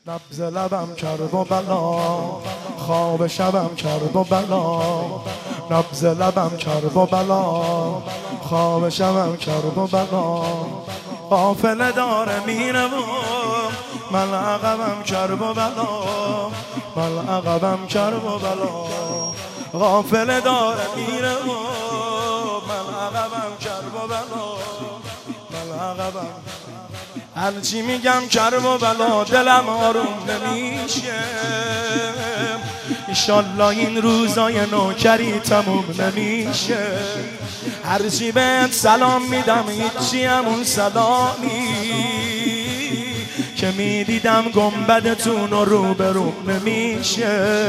نبض لبم کرد و بلا، خواب شبم کرد و بلا. نبض لبم کرد و بلا، خواب شبم کرد و بلا. قافله داره میره و من عقبم کرد و بلا، من عقبم کرد و بلا. قافله داره میره و من عقبم کرد و بلا، من عقبم. هرچی میگم کرب و بلا دلم آروم نمیشه. ایشالله این روزای نوکری تموم نمیشه. هرچی بهت سلام میدم هیچی همون سلامی که میدیدم گنبدتون و روبروم نمیشه.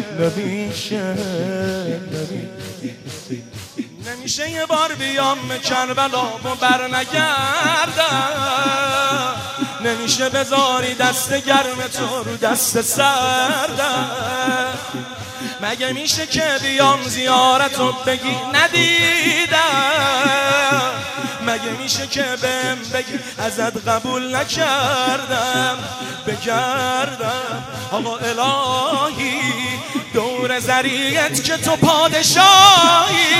نمیشه یه بار بیام کربلا و بر نگردم. نمیشه بذاری دست گرم تو رو دست سردم. مگه میشه که بیام زیارتو بگی ندیدم. مگه میشه که بهم بگی ازت قبول نکردم. بگردم آقا الهی دور زریعت که تو پادشاهی.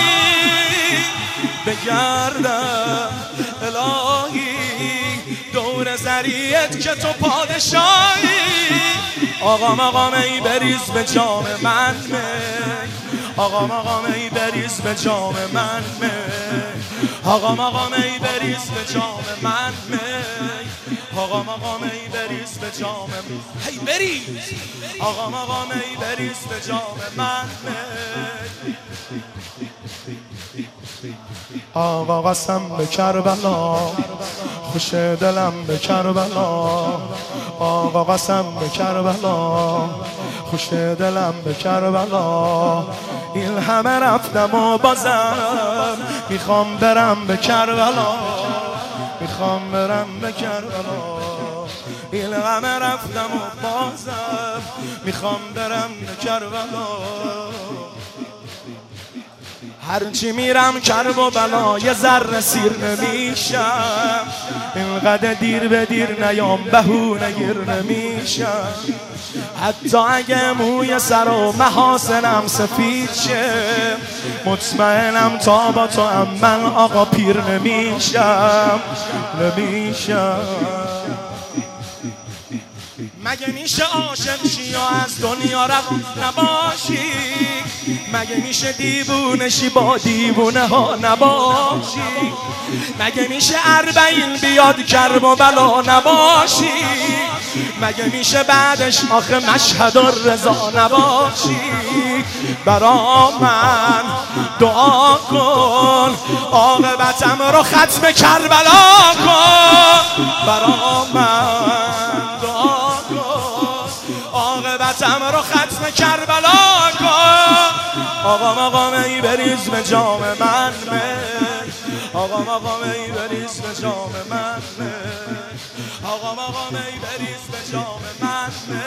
بگردم الهی دور زریعت که تو پادشاهی. آقا ای بریز به جام من می. آقا ای بریز به جام من می. آقا ای بریز به جام من می. آقا ای بریز به جام من. هی بریز آقا ای بریز به جام من می. آقا قسم به کربلا خوش دلم به کربلا. آقا قسم به کربلا خوش دلم به کربلا. این همه رفتم و بازم میخوام برم به کربلا. میخوام برم به کربلا. این همه رفتم و بازم میخوام برم به کربلا. هرچی میرم کرب و بلا یه ذره سیر نمیشم. اینقدر دیر به دیر نیام بهونه گیر نمیشم. حتی اگه موی سر و محاسنم سفید شه مطمئنم تا با تو هم من آقا پیر نمیشم. مگه میشه عاشق شی یا از دنیا روان نباشی. مگه میشه دیوونه شی با دیوونه ها نباشی. مگه میشه 40 بیاد کرب و بلا نباشی. مگه میشه بعدش آخه مشهد و رضا نباشی. برا من دعا کن عاقبتم رو ختم کربلا کن. برا من دعا کن عاقبتم رو ختم کربلا کن. آقا ای بریز به جام من می. آقا ای بریز به جام من می. آقا ای بریز به جام من می.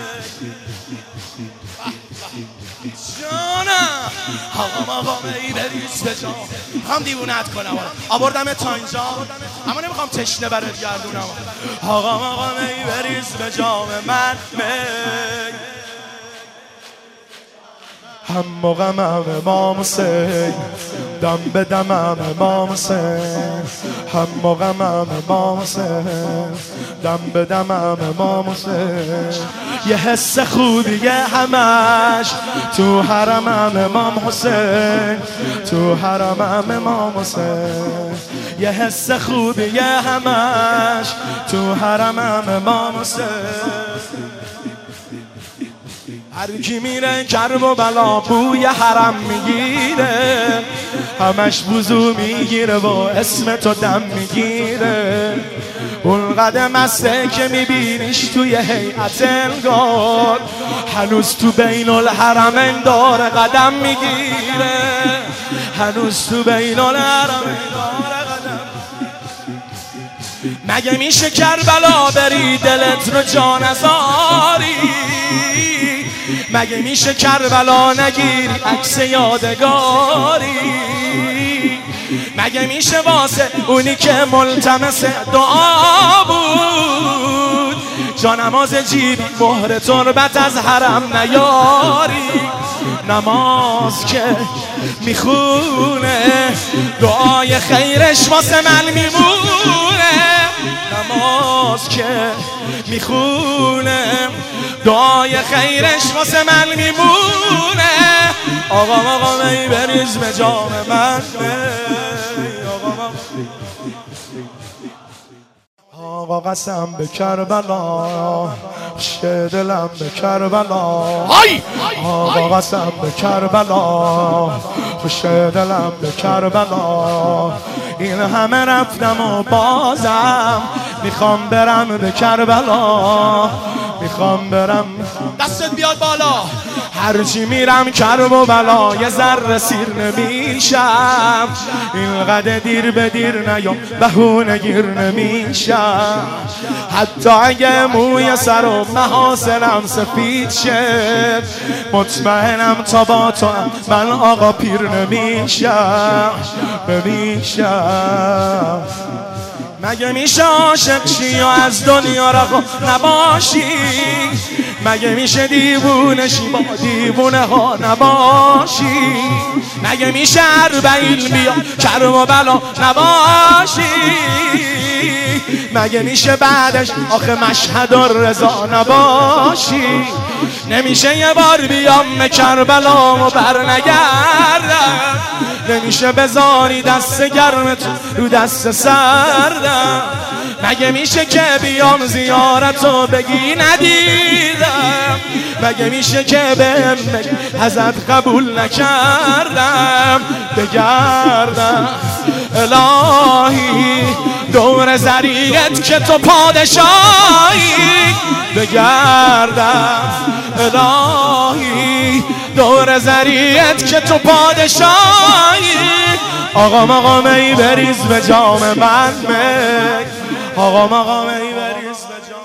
جانم آقا ای بریز به جام. میخوام دیوونت کنم آوردم تا اینجا اما نمیخوام تشنه برات گردونم. آقا ای بریز به جام من می. هم موقعم امام حسین دم به دمم امام حسین. هم موقعم امام حسین دم به دمم امام حسین. یه حس خوبیه همش تو حرمم امام حسین. تو حرمم امام حسین. یه حس خوبیه همش تو حرمم امام حسین. هر کی میره کرب و بلا بوی حرم میگیره. همش وضو میگیره و اسم تو دم میگیره. اون قدم مسته که میبینیش توی هیئت انگار هنوز تو بین الحرمین داره قدم میگیره. هنوز تو بین الحرمین داره قدم. مگه میشه کربلا بری دلت رو جا نذاری. مگه میشه کربلا نگیری عکس یادگاری. مگه میشه واسه اونی که ملتمس دعا بود جانماز جیبی مهر تربت از حرم نیاری، نماز که میخونه دعای خیرش واسه من میمونه، نماز که میخونه دعای خیرش واسه من میمونه. آقا می بریز به جام من، آقا قسم به کربلا، خوش دلم به کربلا، آقا قسم به کربلا، خوش دلم به کربلا. این همه رفتم و بازم میخوام برم به کربلا، میخوام برم. دستت بیاد بالا. هرچی میرم کرب و بلا، یه ذره سیر نمیشم، اینقدر دیر به دیر نیام بهونه گیر نمیشم. حتی اگه موی سر و محاسنم سفید شد، مطمئنم تا با تو من آقا پیر نمیشم. مگه میشه عاشق شی و از دنیا رها نباشی؟ مگه میشه دیوونه شی با دیوونه ها نباشی؟ مگه میشه 40 بیا کرم و بلا نباشی؟ مگه میشه بعدش آخه مشهد و رضا نباشی؟ نمیشه یه بار بیام به کربلا و بر نگردم، نمیشه بذاری دست گرمت رو دست سردم. مگه میشه که بیام زیارتو بگی ندیدم؟ مگه میشه که بهم بگی ازت قبول نکردم؟ بگردم الهی دور زریعت که تو پادشاهی، بگردم الهی دور زریعت که تو پادشاهی. آقا می بریز به جام من، آقا می بریز به جام